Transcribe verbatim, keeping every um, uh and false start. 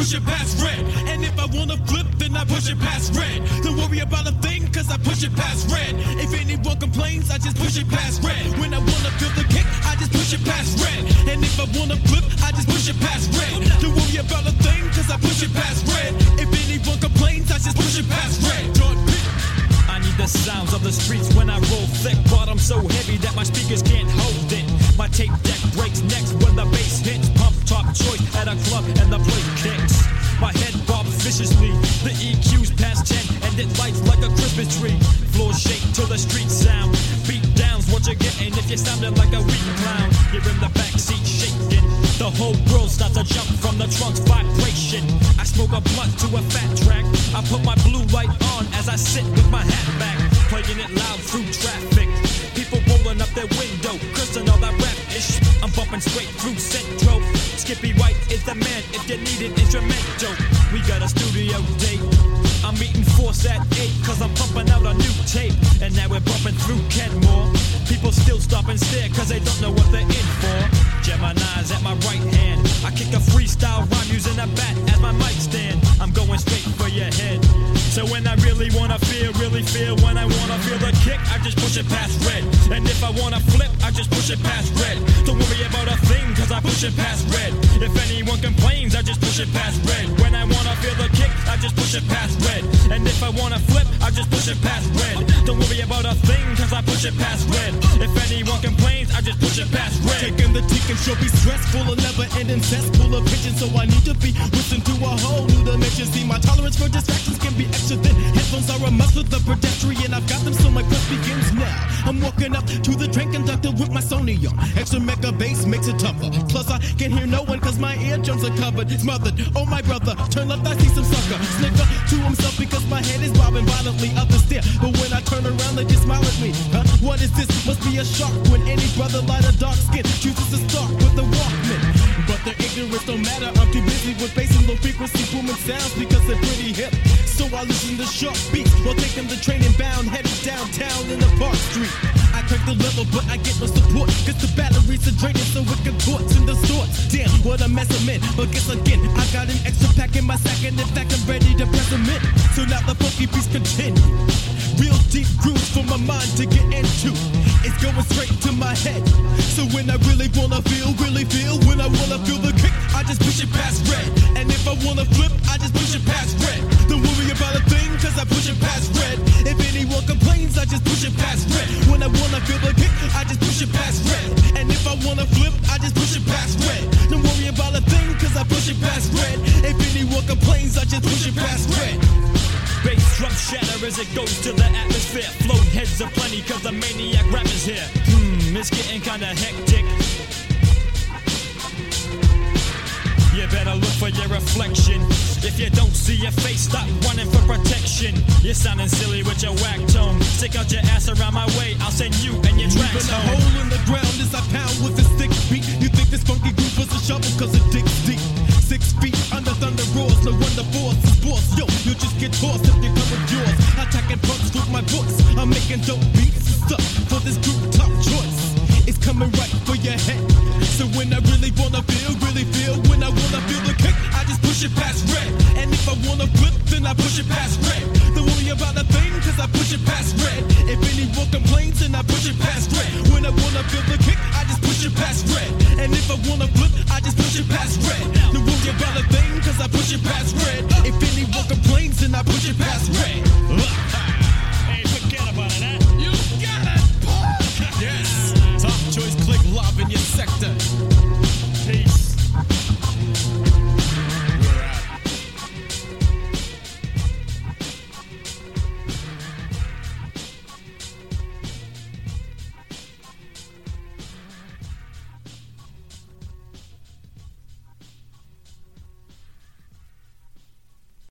push it past red. And if I wanna flip, then I push it past red. Don't worry about a thing, cause I push it past red. If anyone complains, I just push it past red. When I wanna feel the kick, I just push it past red. And if I wanna flip, I just push it past red. Don't worry about a thing, cause I push it past red. If anyone complains, I just push it past red. I need the sounds of the streets when I roll thick, but I'm so heavy that my speakers can't hold it. My tape deck breaks necks when the bass hits. Pump top choice at a club and the place kicks. My head bobs viciously, the E Q's past ten and it lights like a Christmas tree. Floor shake to the street sound. Beat down's what you're getting if you're sounding like a weak clown. You're in the backseat shaking. The whole world starts to jump from the trunk's vibration. I smoke a blunt to a fat track. I put my blue light on as I sit with my hat back, playing it loud through traffic. People rolling up their window, cursing all that rap ish. I'm bumping straight through Centro. Skippy White is the man if you need an instrumental. We got a studio date. I'm meeting Force at eight, cause I'm pumping out a new tape. And now we're bumping through Kenmore. People still stop and stare cause they don't know what they're in for. Gemini's at my right hand. I kick a freestyle rhyme using a bat as my mic stand. I'm going straight for your head. So when I really wanna feel, really feel, when I wanna feel the kick, I just push it past red. And if I wanna flip, I just push it past red. Don't worry about a thing, cause I push it past red. If anyone complains, I just push it past red. When I wanna feel the kick, I just push it past red. And if I wanna flip, I just push it past red. Don't worry about a thing, cause I push it past red. If anyone complains, I just push it past red. Taking the tea can sure be stressful, a never-ending cesspool of pigeons. So I need to be whistling to a whole new dimension. See, my tolerance for distractions can be extra thin. Headphones are a must for the pedestrian. I've got them, so my quest begins now. I'm walking up to the train conductor with my Sony on. Extra mega bass makes it tougher. Plus I can hear no one cause my eardrums are covered. Smothered, oh my brother, turn left I see some sucker. Snicker to himself because my head is bobbing violently. Others stare, but when I turn around they just smile at me. Huh? What is this? Must be a shock when any brother light a dark skin chooses to stalk with the Walkman. But their ignorance don't matter. I'm too busy with bass and low frequency booming sounds because they're pretty hip. So I listen to sharp beats while taking the train and bound, headed downtown in the Park Street. I crank the level, but I get no support, cause the batteries are draining, so it contorts in the sorts. Damn, what a mess I'm in. But guess again, I got an extra pack in my sack, and in fact I'm ready to press them in. So now the funky beats continue. Real deep grooves for my mind to get into. It's going straight to my head. So when I really wanna feel, really feel, when I wanna feel the kick, I just push it past red. And if I wanna flip, I just push it past red. Don't worry about a thing, cause I push it past red. If anyone complains, I just push it past red. When I wanna feel the kick, I just push it past red. And if I wanna flip, I just push it past red. Don't worry about a thing, cause I push it past red. If anyone complains, I just push it past red. Bass drum shatter as it goes to the atmosphere. Float heads are plenty cause the maniac rap is here. Hmm, it's getting kinda hectic. You better look for your reflection. If you don't see your face, stop running for protection. You're sounding silly with your whack tone. Stick out your ass around my way, I'll send you and your tracks home. A hole in the ground as I pound with a stick beat. You think this funky groove was a shovel cause it digs deep. Six feet under thunder roars, no wonder force is boss. Yo, you just get tossed if you come with yours. Attacking punks with my voice. I'm making dope beats and stuff for this group top choice. It's coming right for your head. So when I really wanna feel, really feel, when I wanna feel the kick, I just push it past red. And if I wanna flip, then I push it past red. Don't worry about a thing, cause I push it past red. If anyone complains, then I push it past red. When I wanna feel the kick, I just push it past red. And if I wanna flip, I just push it past red. Don't worry about a thing, cause I push it past red. If